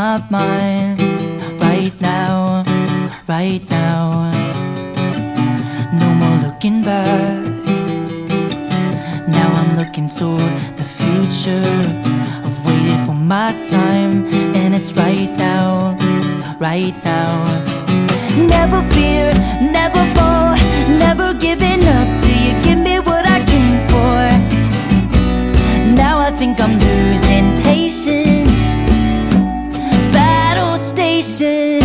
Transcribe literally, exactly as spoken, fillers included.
my mind right now, right now. No more looking back. Now I'm looking toward the future. I've waited for my time, and it's right now, right now. Never fear, never fall, never giving up till you give me what I came for. Now I think I'm losing patience. Battle station.